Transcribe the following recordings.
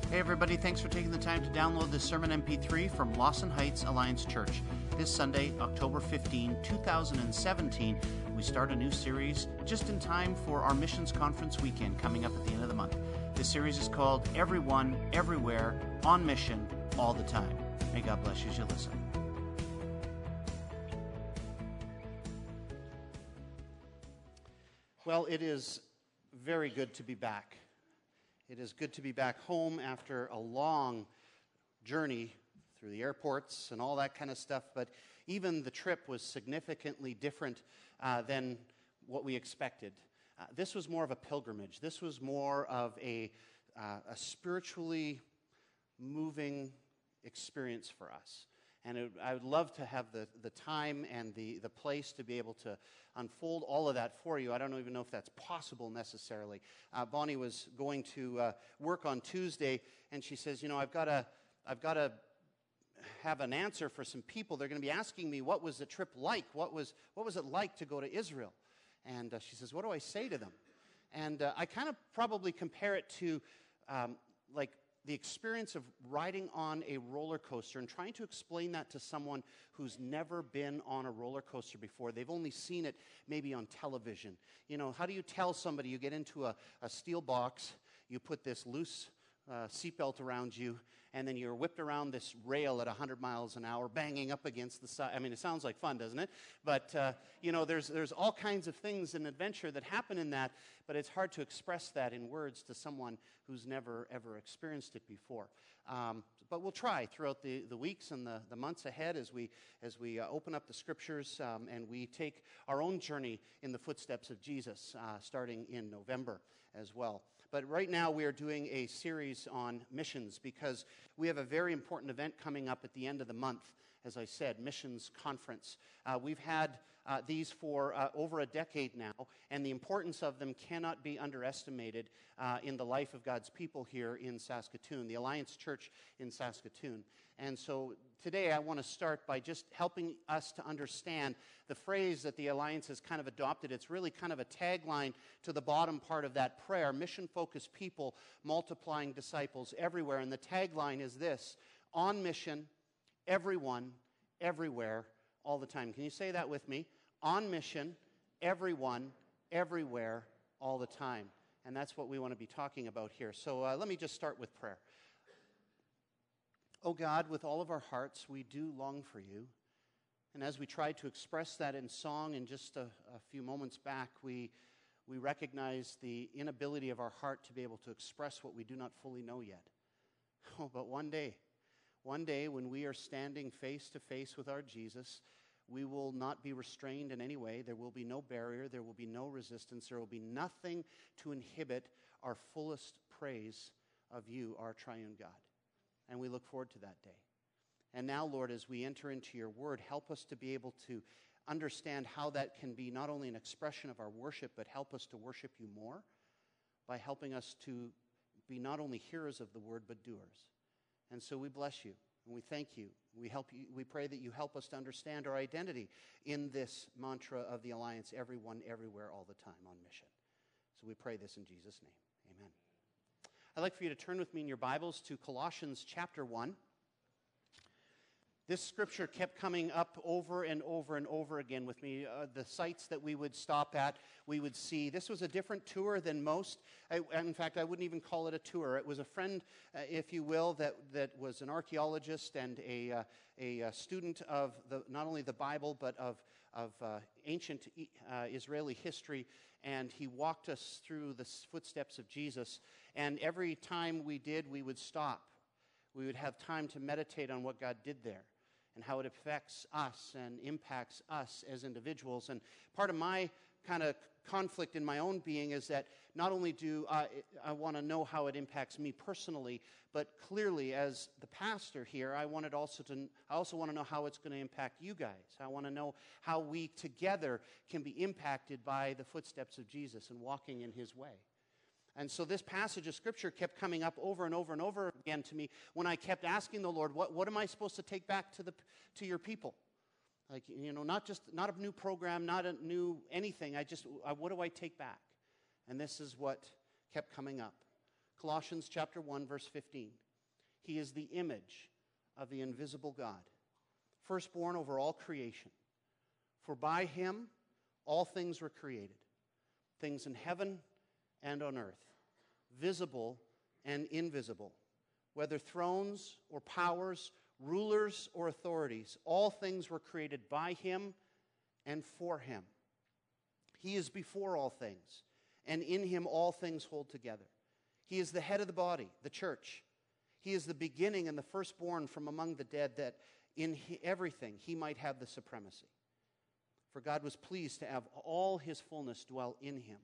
Hey everybody, thanks for taking the time to download this sermon MP3 from Lawson Heights Alliance Church. This Sunday, October 15, 2017, we start a new series just in time for our Missions Conference weekend coming up at the end of the month. This series is called Everyone, Everywhere, On Mission, All the Time. May God bless you as you listen. Well, it is very good to be back. It is good to be back home after a long journey through the airports and all that kind of stuff, but even the trip was significantly different than what we expected. This was more of a pilgrimage. This was more of a spiritually moving experience for us. And I would love to have the time and the place to be able to unfold all of that for you. I don't even know if that's possible necessarily. Bonnie was going to work on Tuesday, and she says, I've got to have an answer for some people. They're going to be asking me, what was the trip like? What was it like to go to Israel? And she says, what do I say to them? And I kind of probably compare it to like the experience of riding on a roller coaster and trying to explain that to someone who's never been on a roller coaster before. They've only seen it maybe on television. How do you tell somebody you get into a steel box, you put this loose seatbelt around you, and then you're whipped around this rail at 100 miles an hour, banging up against the side. I mean, it sounds like fun, doesn't it? But, there's all kinds of things in adventure that happen in that, but it's hard to express that in words to someone who's never, ever experienced it before. But we'll try throughout the weeks and the months ahead as we open up the Scriptures and we take our own journey in the footsteps of Jesus, starting in November as well. But right now we are doing a series on missions because we have a very important event coming up at the end of the month. As I said, Missions Conference. We've had these for over a decade now, and the importance of them cannot be underestimated in the life of God's people here in Saskatoon, the Alliance Church in Saskatoon. And so today I want to start by just helping us to understand the phrase that the Alliance has kind of adopted. It's really kind of a tagline to the bottom part of that prayer, mission-focused people multiplying disciples everywhere. And the tagline is this: on mission, everyone, everywhere, all the time. Can you say that with me? On mission, everyone, everywhere, all the time. And that's what we want to be talking about here. So let me just start with prayer. Oh God, with all of our hearts, we do long for you. And as we tried to express that in song in just a few moments back, we recognize the inability of our heart to be able to express what we do not fully know yet. Oh, but one day when we are standing face to face with our Jesus, we will not be restrained in any way. There will be no barrier. There will be no resistance. There will be nothing to inhibit our fullest praise of you, our triune God. And we look forward to that day. And now, Lord, as we enter into your word, help us to be able to understand how that can be not only an expression of our worship, but help us to worship you more by helping us to be not only hearers of the word, but doers. And so we bless you, and we thank you. We pray that you help us to understand our identity in this mantra of the Alliance, everyone, everywhere, all the time, on mission. So we pray this in Jesus' name. Amen. I'd like for you to turn with me in your Bibles to Colossians chapter 1. This scripture kept coming up over and over and over again with me. The sites that we would stop at, we would see. This was a different tour than most. In fact, I wouldn't even call it a tour. It was a friend, if you will, that was an archaeologist and a student of not only the Bible, but of ancient Israeli history. And he walked us through the footsteps of Jesus. And every time we did, we would stop. We would have time to meditate on what God did there and how it affects us and impacts us as individuals. And part of my kind of conflict in my own being is that not only do I want to know how it impacts me personally, but clearly as the pastor here, I also want to know how it's going to impact you guys. I want to know how we together can be impacted by the footsteps of Jesus and walking in his way. And so this passage of Scripture kept coming up over and over and over again to me when I kept asking the Lord, what am I supposed to take back to your people? Like, not a new program, not a new anything. What do I take back? And this is what kept coming up. Colossians chapter 1, verse 15. He is the image of the invisible God, firstborn over all creation. For by him all things were created, things in heaven and on earth, visible and invisible, whether thrones or powers, rulers or authorities. All things were created by him and for him. He is before all things, and in him all things hold together. He is the head of the body, the church. He is the beginning and the firstborn from among the dead, that in everything he might have the supremacy. For God was pleased to have all his fullness dwell in him,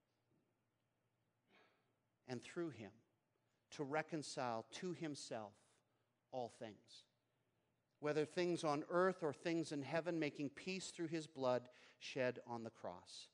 and through him to reconcile to himself all things, whether things on earth or things in heaven, making peace through his blood shed on the cross.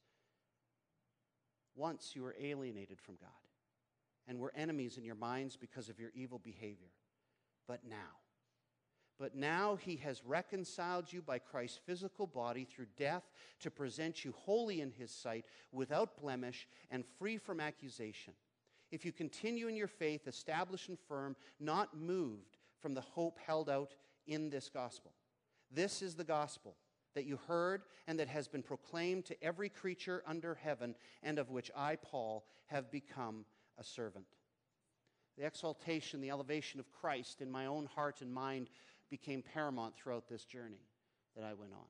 Once you were alienated from God and were enemies in your minds because of your evil behavior. But now he has reconciled you by Christ's physical body through death to present you holy in his sight, without blemish and free from accusation. If you continue in your faith, established and firm, not moved from the hope held out in this gospel. This is the gospel that you heard and that has been proclaimed to every creature under heaven, and of which I, Paul, have become a servant. The exaltation, the elevation of Christ in my own heart and mind became paramount throughout this journey that I went on.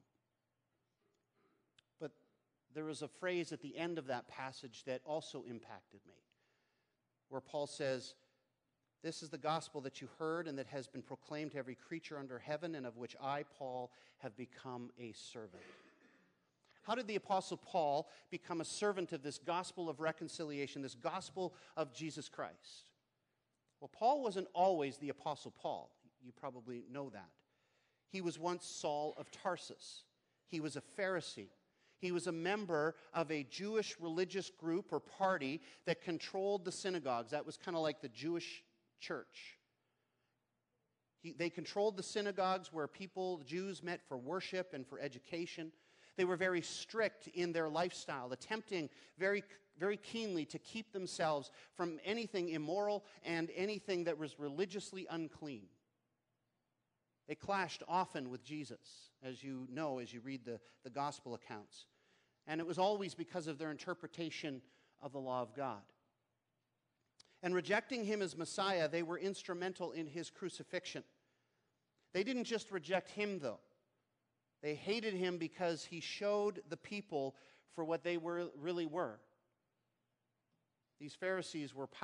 But there was a phrase at the end of that passage that also impacted me, where Paul says, "This is the gospel that you heard and that has been proclaimed to every creature under heaven, and of which I, Paul, have become a servant." How did the Apostle Paul become a servant of this gospel of reconciliation, this gospel of Jesus Christ? Well, Paul wasn't always the Apostle Paul. You probably know that. He was once Saul of Tarsus. He was a Pharisee. He was a member of a Jewish religious group or party that controlled the synagogues. That was kind of like the Jewish church. They controlled the synagogues where the Jews met for worship and for education. They were very strict in their lifestyle, attempting very, very keenly to keep themselves from anything immoral and anything that was religiously unclean. They clashed often with Jesus, as you know, as you read the gospel accounts. And it was always because of their interpretation of the law of God. And rejecting him as Messiah, they were instrumental in his crucifixion. They didn't just reject him, though. They hated him because he showed the people for what they really were. These Pharisees were a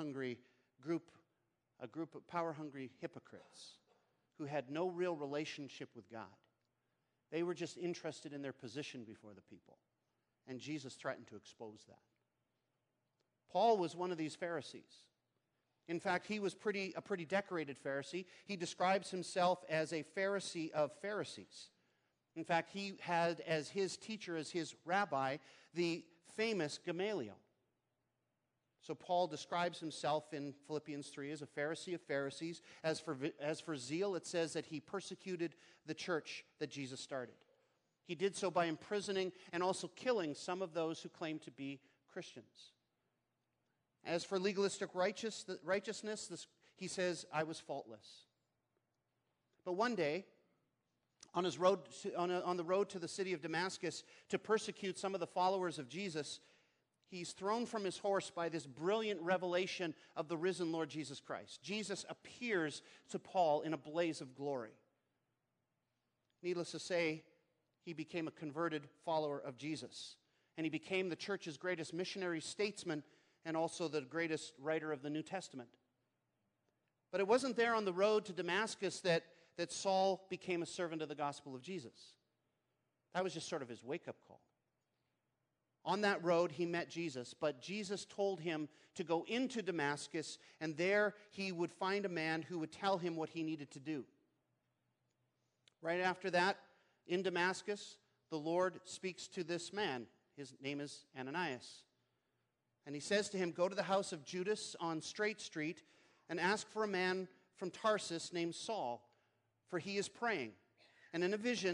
group of power-hungry hypocrites who had no real relationship with God. They were just interested in their position before the people. And Jesus threatened to expose that. Paul was one of these Pharisees. In fact, he was a pretty decorated Pharisee. He describes himself as a Pharisee of Pharisees. In fact, he had as his teacher, as his rabbi, the famous Gamaliel. So Paul describes himself in Philippians 3 as a Pharisee of Pharisees. As for zeal, it says that he persecuted the church that Jesus started. He did so by imprisoning and also killing some of those who claimed to be Christians. As for legalistic righteousness, he says, "I was faultless." But one day, on the road to the city of Damascus to persecute some of the followers of Jesus, he's thrown from his horse by this brilliant revelation of the risen Lord Jesus Christ. Jesus appears to Paul in a blaze of glory. Needless to say, he became a converted follower of Jesus. And he became the church's greatest missionary statesman and also the greatest writer of the New Testament. But it wasn't there on the road to Damascus that Saul became a servant of the gospel of Jesus. That was just sort of his wake-up call. On that road, he met Jesus, but Jesus told him to go into Damascus, and there he would find a man who would tell him what he needed to do. Right after that, in Damascus, the Lord speaks to this man. His name is Ananias. And he says to him, "Go to the house of Judas on Straight Street and ask for a man from Tarsus named Saul, for he is praying. And in a vision,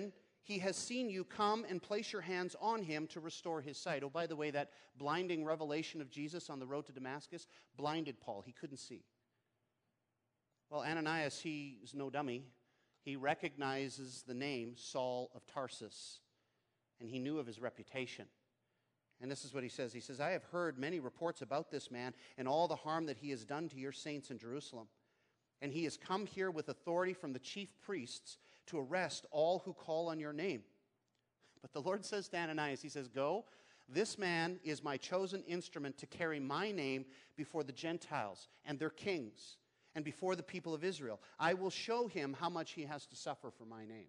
he has seen you. Come and place your hands on him to restore his sight. Oh, by the way, that blinding revelation of Jesus on the road to Damascus blinded Paul. He couldn't see. Well, Ananias, he's no dummy. He recognizes the name Saul of Tarsus, and he knew of his reputation. And this is what he says. He says, I have heard many reports about this man and all the harm that he has done to your saints in Jerusalem. And he has come here with authority from the chief priests to arrest all who call on your name. But the Lord says to Ananias, he says, go, this man is my chosen instrument to carry my name before the Gentiles and their kings and before the people of Israel. I will show him how much he has to suffer for my name.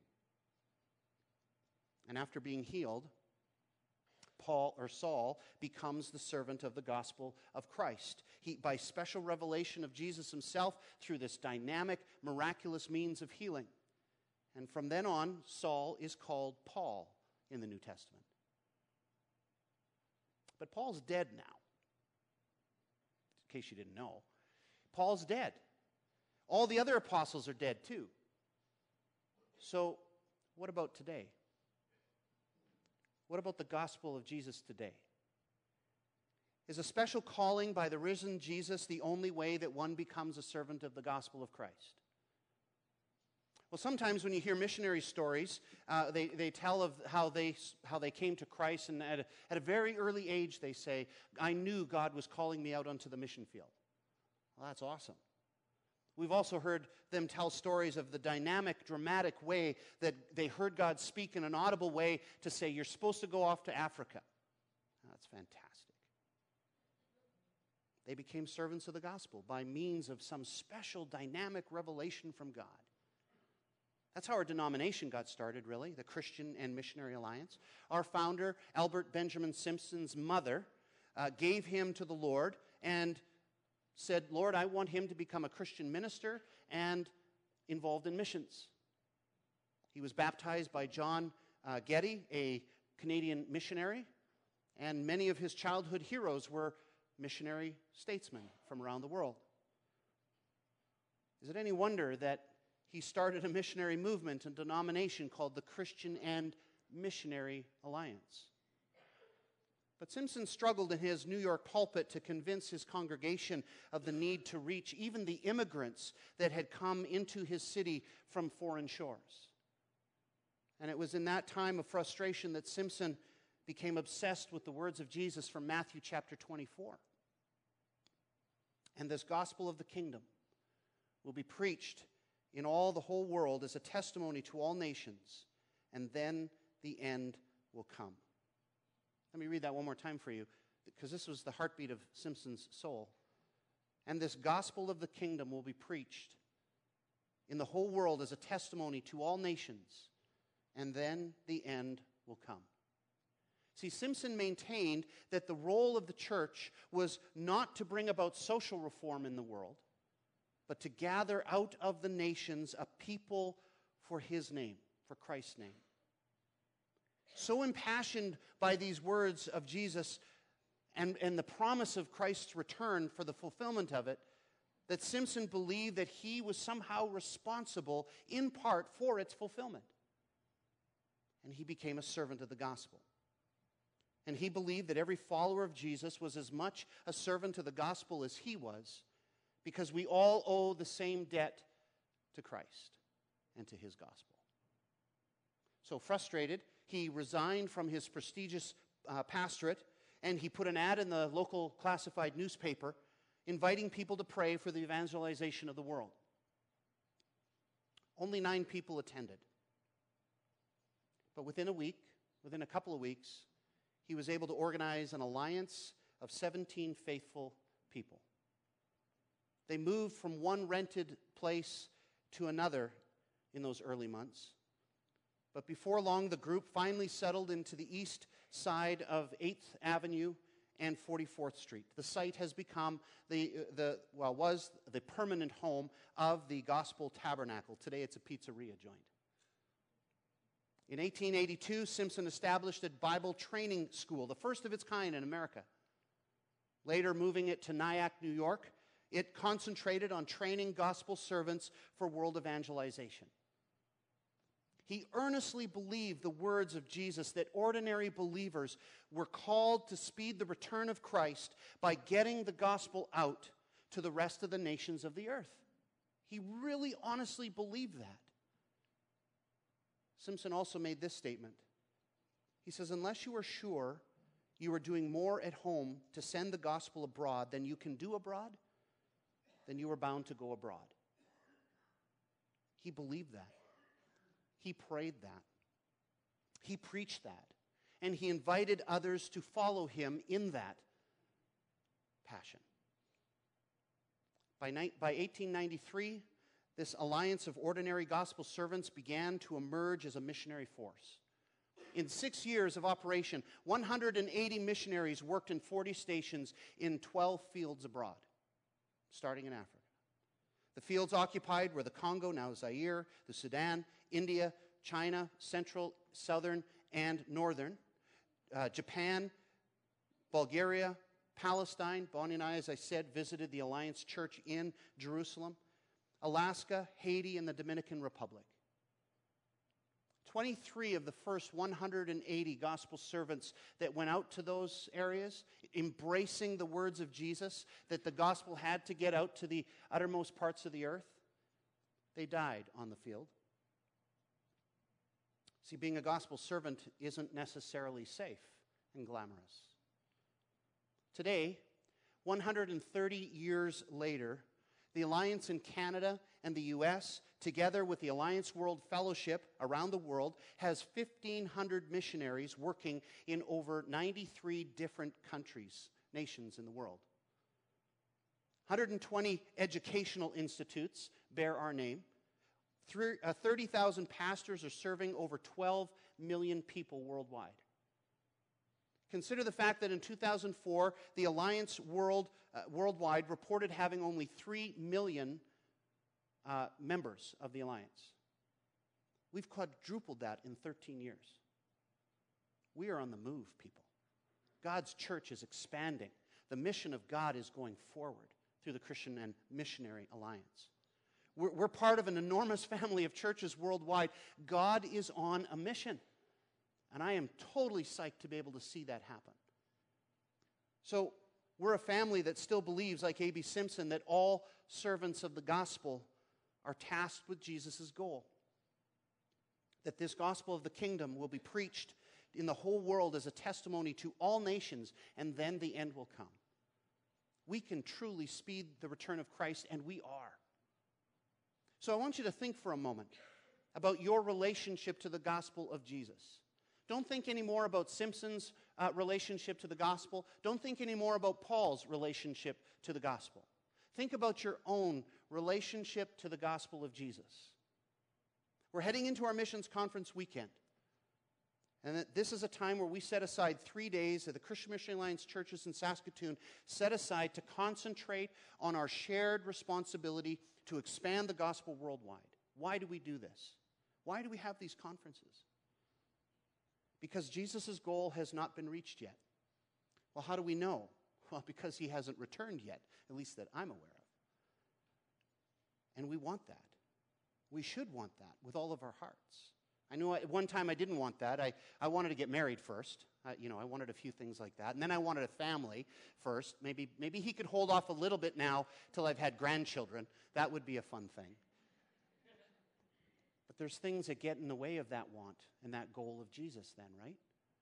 And after being healed, Saul becomes the servant of the gospel of Christ. He, by special revelation of Jesus himself, through this dynamic, miraculous means of healing. And from then on, Saul is called Paul in the New Testament. But Paul's dead now. In case you didn't know, Paul's dead. All the other apostles are dead too. So, what about today? What about the gospel of Jesus today? Is a special calling by the risen Jesus the only way that one becomes a servant of the gospel of Christ? Well, sometimes when you hear missionary stories, they tell of how they came to Christ, and at a very early age they say, I knew God was calling me out onto the mission field. Well, that's awesome. We've also heard them tell stories of the dynamic, dramatic way that they heard God speak in an audible way to say, you're supposed to go off to Africa. That's fantastic. They became servants of the gospel by means of some special dynamic revelation from God. That's how our denomination got started, really, the Christian and Missionary Alliance. Our founder, Albert Benjamin Simpson's mother, gave him to the Lord and said, Lord, I want him to become a Christian minister and involved in missions. He was baptized by John Getty, a Canadian missionary, and many of his childhood heroes were missionary statesmen from around the world. Is it any wonder that he started a missionary movement and denomination called the Christian and Missionary Alliance? But Simpson struggled in his New York pulpit to convince his congregation of the need to reach even the immigrants that had come into his city from foreign shores. And it was in that time of frustration that Simpson became obsessed with the words of Jesus from Matthew chapter 24. And this gospel of the kingdom will be preached in all the whole world as a testimony to all nations, and then the end will come. Let me read that one more time for you, because this was the heartbeat of Simpson's soul. And this gospel of the kingdom will be preached in the whole world as a testimony to all nations, and then the end will come. See, Simpson maintained that the role of the church was not to bring about social reform in the world, but to gather out of the nations a people for his name, for Christ's name. So impassioned by these words of Jesus and the promise of Christ's return for the fulfillment of it, that Simpson believed that he was somehow responsible in part for its fulfillment. And he became a servant of the gospel. And he believed that every follower of Jesus was as much a servant of the gospel as he was, because we all owe the same debt to Christ and to his gospel. So frustrated, he resigned from his prestigious pastorate, and he put an ad in the local classified newspaper inviting people to pray for the evangelization of the world. Only 9 people attended. But within a couple of weeks, he was able to organize an alliance of 17 faithful people. They moved from one rented place to another in those early months. But before long, the group finally settled into the east side of 8th Avenue and 44th Street. The site has become was the permanent home of the Gospel Tabernacle. Today it's a pizzeria joint. In 1882, Simpson established a Bible training school, the first of its kind in America. Later, moving it to Nyack, New York, it concentrated on training gospel servants for world evangelization. He earnestly believed the words of Jesus that ordinary believers were called to speed the return of Christ by getting the gospel out to the rest of the nations of the earth. He really honestly believed that. Simpson also made this statement. He says, unless you are sure you are doing more at home to send the gospel abroad than you can do abroad, then you are bound to go abroad. He believed that. He prayed that. He preached that. And he invited others to follow him in that passion. By 1893, this alliance of ordinary gospel servants began to emerge as a missionary force. In 6 years of operation, 180 missionaries worked in 40 stations in 12 fields abroad, starting in Africa. The fields occupied were the Congo, now Zaire, the Sudan, India, China, Central, Southern, and Northern, Japan, Bulgaria, Palestine. Bonnie and I, as I said, visited the Alliance Church in Jerusalem, Alaska, Haiti, and the Dominican Republic. 23 of the first 180 gospel servants that went out to those areas, embracing the words of Jesus, that the gospel had to get out to the uttermost parts of the earth, they died on the field. See, being a gospel servant isn't necessarily safe and glamorous. Today, 130 years later, the Alliance in Canada and the U.S., together with the Alliance World Fellowship around the world, has 1,500 missionaries working in over 93 different countries, nations in the world. 120 educational institutes bear our name. 30,000 pastors are serving over 12 million people worldwide. Consider the fact that in 2004, the Alliance worldwide reported having only 3 million members of the Alliance. We've quadrupled that in 13 years. We are on the move, people. God's church is expanding. The mission of God is going forward through the Christian and Missionary Alliance. We're part of an enormous family of churches worldwide. God is on a mission. And I am totally psyched to be able to see that happen. So we're a family that still believes, like A.B. Simpson, that all servants of the gospel are tasked with Jesus' goal. That this gospel of the kingdom will be preached in the whole world as a testimony to all nations, and then the end will come. We can truly speed the return of Christ, and we are. So I want you to think for a moment about your relationship to the gospel of Jesus. Don't think anymore about Simpson's relationship to the gospel. Don't think anymore about Paul's relationship to the gospel. Think about your own relationship to the gospel of Jesus. We're heading into our missions conference weekend. And this is a time where we set aside 3 days that the Christian Missionary Alliance churches in Saskatoon set aside to concentrate on our shared responsibility to expand the gospel worldwide. Why do we do this? Why do we have these conferences? Because Jesus' goal has not been reached yet. Well, how do we know? Well, because he hasn't returned yet, at least that I'm aware of. And we want that. We should want that with all of our hearts. I knew at one time I didn't want that. I wanted to get married first. I wanted a few things like that. And then I wanted a family first. Maybe he could hold off a little bit now till I've had grandchildren. That would be a fun thing. But there's things that get in the way of that want and that goal of Jesus then, right?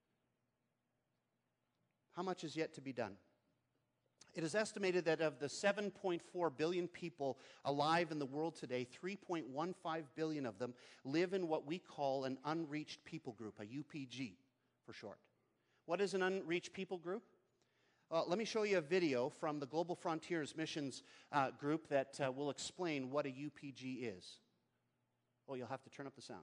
How much is yet to be done? It is estimated that of the 7.4 billion people alive in the world today, 3.15 billion of them live in what we call an unreached people group, a UPG for short. What is an unreached people group? Let me show you a video from the Global Frontiers Missions group that will explain what a UPG is. Oh, you'll have to turn up the sound.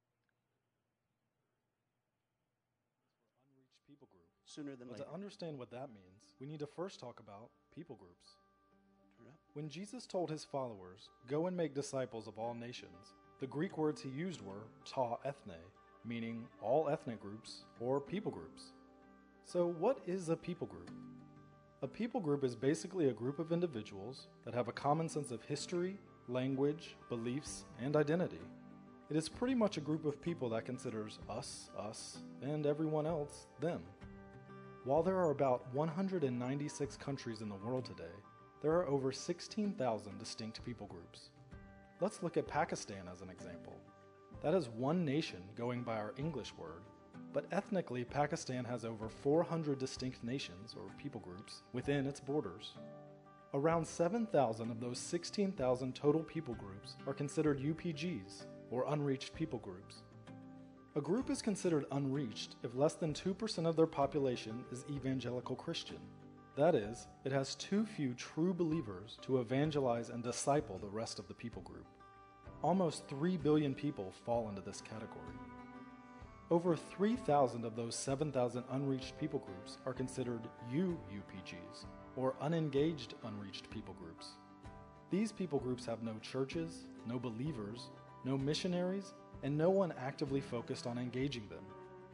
Unreached people group. Sooner than later. To understand what that means, we need to first talk about people groups. Turn it up. When Jesus told his followers, "Go and make disciples of all nations," the Greek words he used were ta ethne, meaning all ethnic groups or people groups. So what is a people group? A people group is basically a group of individuals that have a common sense of history, language, beliefs, and identity. It is pretty much a group of people that considers us, and everyone else, them. While there are about 196 countries in the world today, there are over 16,000 distinct people groups. Let's look at Pakistan as an example. That is one nation going by our English word, but ethnically Pakistan has over 400 distinct nations or people groups within its borders. Around 7,000 of those 16,000 total people groups are considered UPGs, or unreached people groups. A group is considered unreached if less than 2% of their population is evangelical Christian. That is, it has too few true believers to evangelize and disciple the rest of the people group. Almost 3 billion people fall into this category. Over 3,000 of those 7,000 unreached people groups are considered UPGs, or unengaged unreached people groups. These people groups have no churches, no believers, no missionaries, and no one actively focused on engaging them.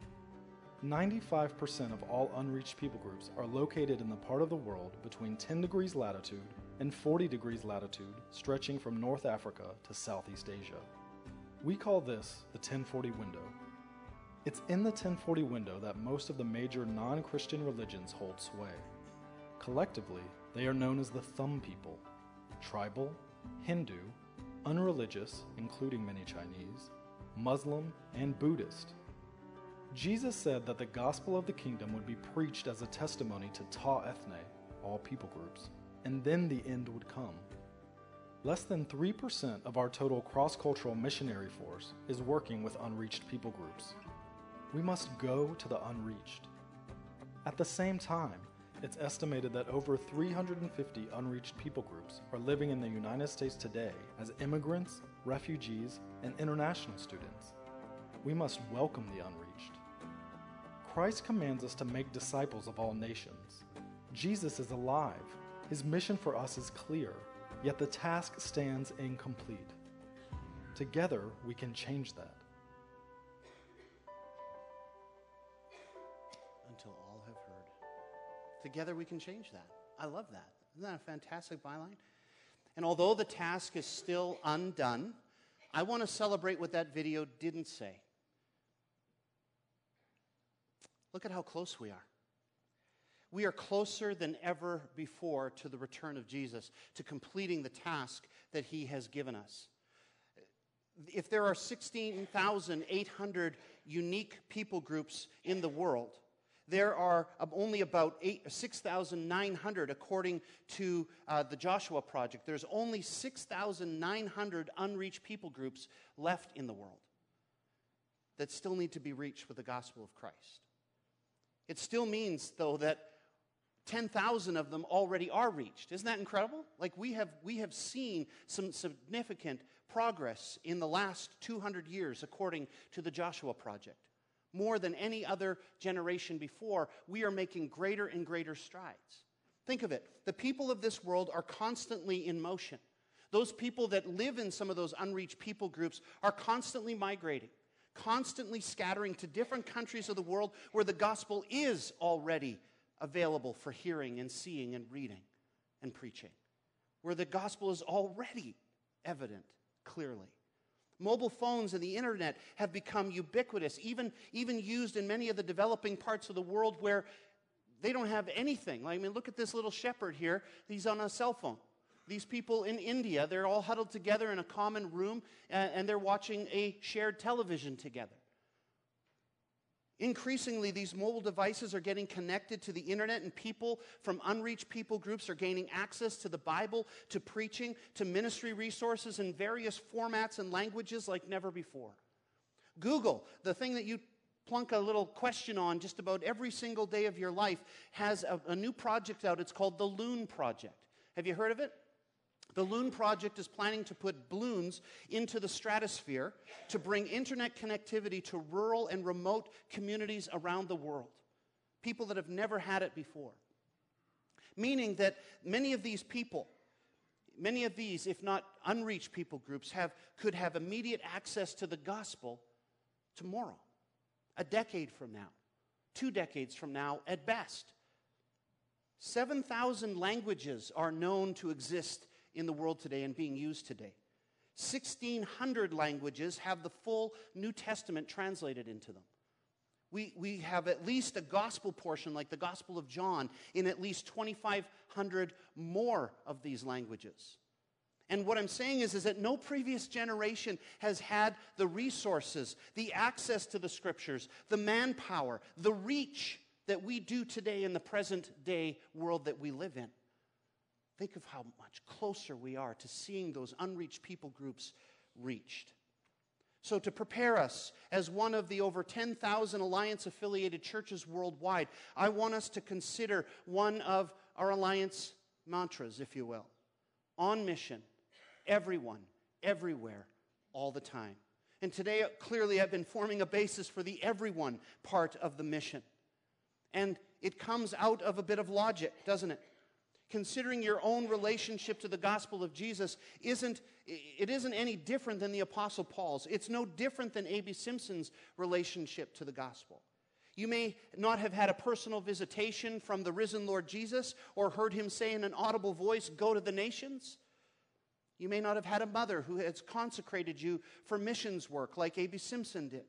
95% of all unreached people groups are located in the part of the world between 10 degrees latitude and 40 degrees latitude, stretching from North Africa to Southeast Asia. We call this the 1040 window. It's in the 1040 window that most of the major non-Christian religions hold sway. Collectively, they are known as the Thumb people: tribal, Hindu, unreligious, including many Chinese, Muslim, and Buddhist. Jesus said that the gospel of the kingdom would be preached as a testimony to ta ethne, all people groups, and then the end would come. Less than 3% of our total cross-cultural missionary force is working with unreached people groups. We must go to the unreached. At the same time, it's estimated that over 350 unreached people groups are living in the United States today as immigrants, refugees, and international students. We must welcome the unreached. Christ commands us to make disciples of all nations. Jesus is alive. His mission for us is clear, yet the task stands incomplete. Together, we can change that. Until all have heard. Together we can change that. I love that. Isn't that a fantastic byline? And although the task is still undone, I want to celebrate what that video didn't say. Look at how close we are. We are closer than ever before to the return of Jesus, to completing the task that he has given us. If there are 16,800 unique people groups in the world, there are only about 6,900 according to the Joshua Project. There's only 6,900 unreached people groups left in the world that still need to be reached with the gospel of Christ. It still means, though, that 10,000 of them already are reached. Isn't that incredible? Like we have seen some significant progress in the last 200 years according to the Joshua Project. More than any other generation before, we are making greater and greater strides. Think of it. The people of this world are constantly in motion. Those people that live in some of those unreached people groups are constantly migrating, constantly scattering to different countries of the world where the gospel is already available for hearing and seeing and reading and preaching, where the gospel is already evident clearly. Mobile phones and the internet have become ubiquitous, even used in many of the developing parts of the world where they don't have anything. I mean, look at this little shepherd here. He's on a cell phone. These people in India, they're all huddled together in a common room, and they're watching a shared television together. Increasingly, these mobile devices are getting connected to the internet, and people from unreached people groups are gaining access to the Bible, to preaching, to ministry resources in various formats and languages like never before. Google, the thing that you plunk a little question on just about every single day of your life, has a new project out. It's called the Loon Project. Have you heard of it? The Loon Project is planning to put balloons into the stratosphere to bring internet connectivity to rural and remote communities around the world. People that have never had it before. Meaning that many of these people, many of these, if not unreached people groups, could have immediate access to the gospel tomorrow, a decade from now, 2 decades from now at best. 7,000 languages are known to exist in the world today and being used today. 1,600 languages have the full New Testament translated into them. We have at least a gospel portion, like the Gospel of John, in at least 2,500 more of these languages. And what I'm saying is that no previous generation has had the resources, the access to the Scriptures, the manpower, the reach that we do today in the present day world that we live in. Think of how much closer we are to seeing those unreached people groups reached. So to prepare us as one of the over 10,000 Alliance-affiliated churches worldwide, I want us to consider one of our Alliance mantras, if you will. On mission, everyone, everywhere, all the time. And today, clearly, I've been forming a basis for the everyone part of the mission. And it comes out of a bit of logic, doesn't it? Considering your own relationship to the gospel of Jesus isn't any different than the Apostle Paul's. It's no different than A.B. Simpson's relationship to the gospel. You may not have had a personal visitation from the risen Lord Jesus or heard him say in an audible voice, "Go to the nations." You may not have had a mother who has consecrated you for missions work like A.B. Simpson did.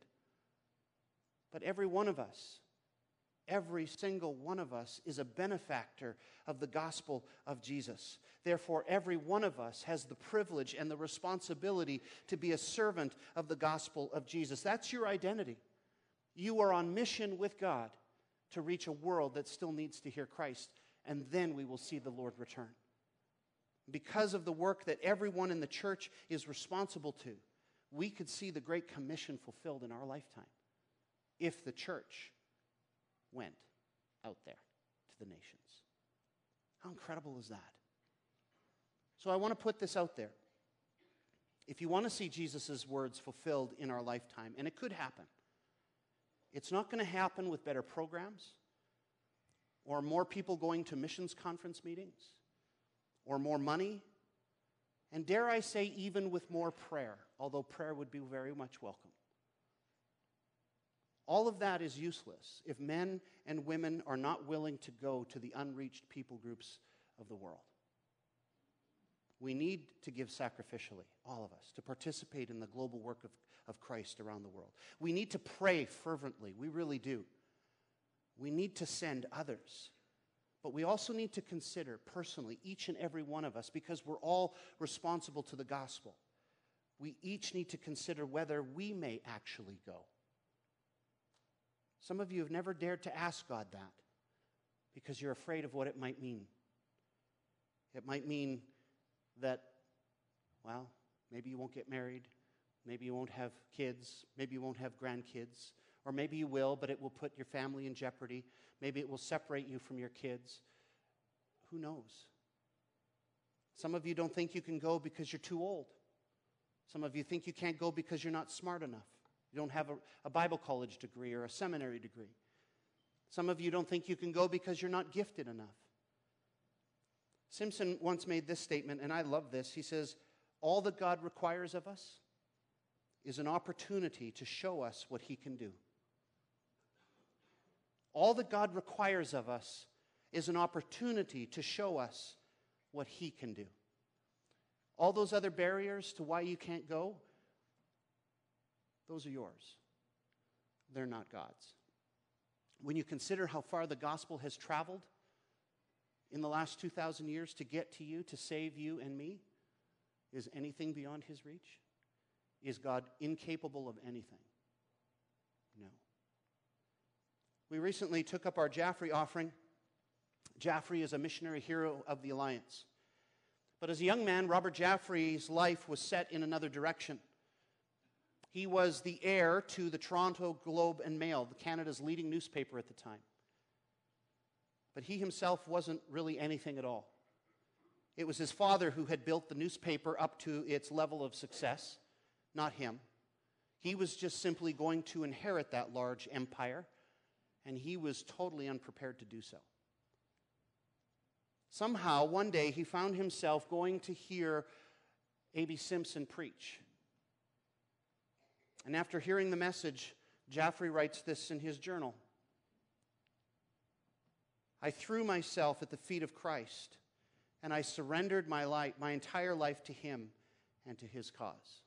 But every one of us, every single one of us is a benefactor of the gospel of Jesus. Therefore, every one of us has the privilege and the responsibility to be a servant of the gospel of Jesus. That's your identity. You are on mission with God to reach a world that still needs to hear Christ, and then we will see the Lord return. Because of the work that everyone in the church is responsible to, we could see the Great Commission fulfilled in our lifetime if the church went out there to the nations. How incredible is that? So I want to put this out there. If you want to see Jesus' words fulfilled in our lifetime, and it could happen, it's not going to happen with better programs or more people going to missions conference meetings or more money, and dare I say even with more prayer, although prayer would be very much welcome. All of that is useless if men and women are not willing to go to the unreached people groups of the world. We need to give sacrificially, all of us, to participate in the global work of Christ around the world. We need to pray fervently. We really do. We need to send others. But we also need to consider personally, each and every one of us, because we're all responsible to the gospel, we each need to consider whether we may actually go. Some of you have never dared to ask God that because you're afraid of what it might mean. It might mean that, well, maybe you won't get married, maybe you won't have kids, maybe you won't have grandkids, or maybe you will, but it will put your family in jeopardy. Maybe it will separate you from your kids. Who knows? Some of you don't think you can go because you're too old. Some of you think you can't go because you're not smart enough. You don't have a Bible college degree or a seminary degree. Some of you don't think you can go because you're not gifted enough. Simpson once made this statement, and I love this. He says, all that God requires of us is an opportunity to show us what he can do. All that God requires of us is an opportunity to show us what he can do. All those other barriers to why you can't go, those are yours. They're not God's. When you consider how far the gospel has traveled in the last 2,000 years to get to you, to save you and me, is anything beyond his reach? Is God incapable of anything? No. We recently took up our Jaffrey offering. Jaffrey is a missionary hero of the Alliance. But as a young man, Robert Jaffrey's life was set in another direction. He was the heir to the Toronto Globe and Mail, Canada's leading newspaper at the time. But he himself wasn't really anything at all. It was his father who had built the newspaper up to its level of success, not him. He was just simply going to inherit that large empire, and he was totally unprepared to do so. Somehow, one day, he found himself going to hear A.B. Simpson preach. And after hearing the message, Jaffrey writes this in his journal. I threw myself at the feet of Christ, and I surrendered my entire life to him and to his cause.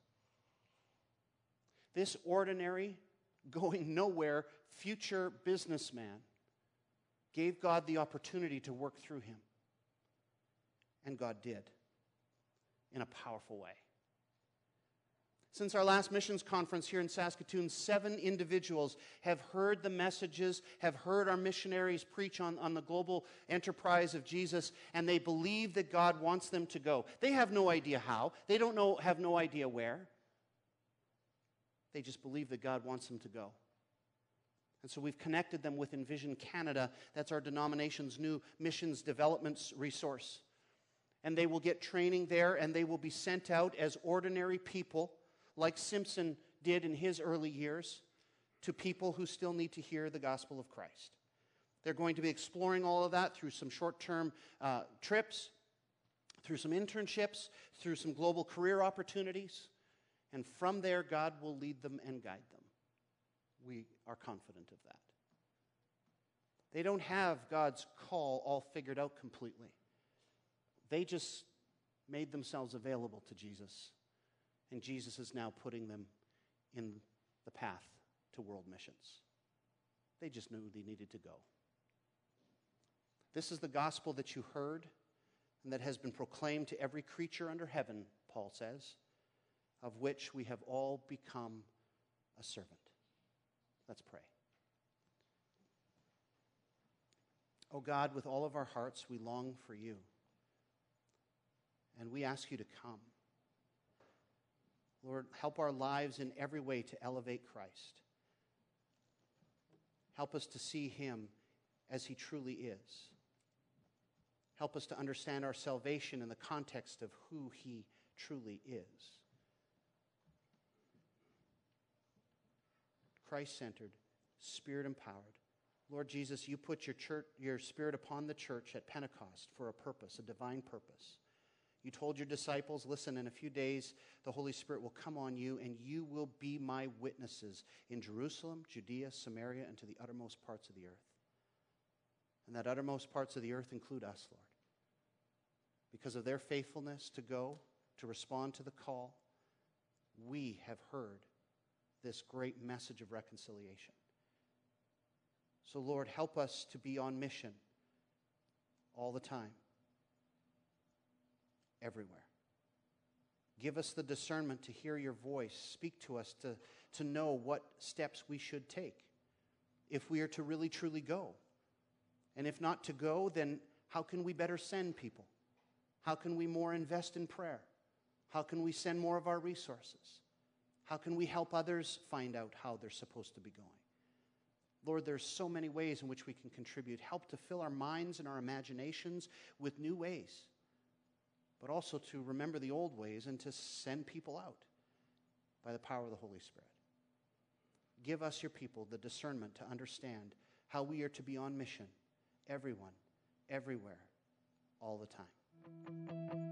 This ordinary, going nowhere, future businessman gave God the opportunity to work through him. And God did, in a powerful way. Since our last missions conference here in Saskatoon, 7 individuals have heard the messages, have heard our missionaries preach on the global enterprise of Jesus, and they believe that God wants them to go. They have no idea how. They have no idea where. They just believe that God wants them to go. And so we've connected them with Envision Canada. That's our denomination's new missions development resource. And they will get training there, and they will be sent out as ordinary people, like Simpson did in his early years, to people who still need to hear the gospel of Christ. They're going to be exploring all of that through some short-term trips, through some internships, through some global career opportunities. And from there, God will lead them and guide them. We are confident of that. They don't have God's call all figured out completely. They just made themselves available to Jesus. And Jesus is now putting them in the path to world missions. They just knew they needed to go. This is the gospel that you heard and that has been proclaimed to every creature under heaven, Paul says, of which we have all become a servant. Let's pray. Oh God, with all of our hearts, we long for you. And we ask you to come. Lord, help our lives in every way to elevate Christ. Help us to see him as he truly is. Help us to understand our salvation in the context of who he truly is. Christ-centered, Spirit-empowered. Lord Jesus, you put your Spirit upon the church at Pentecost for a purpose, a divine purpose. You told your disciples, listen, in a few days, the Holy Spirit will come on you, and you will be my witnesses in Jerusalem, Judea, Samaria, and to the uttermost parts of the earth. And that uttermost parts of the earth include us, Lord. Because of their faithfulness to go, to respond to the call, we have heard this great message of reconciliation. So, Lord, help us to be on mission all the time. Everywhere. Give us the discernment to hear your voice. Speak to us to know what steps we should take if we are to really, truly go. And if not to go, then how can we better send people? How can we more invest in prayer? How can we send more of our resources? How can we help others find out how they're supposed to be going? Lord, there's so many ways in which we can contribute. Help to fill our minds and our imaginations with new ways, but also to remember the old ways and to send people out by the power of the Holy Spirit. Give us, your people, the discernment to understand how we are to be on mission, everyone, everywhere, all the time.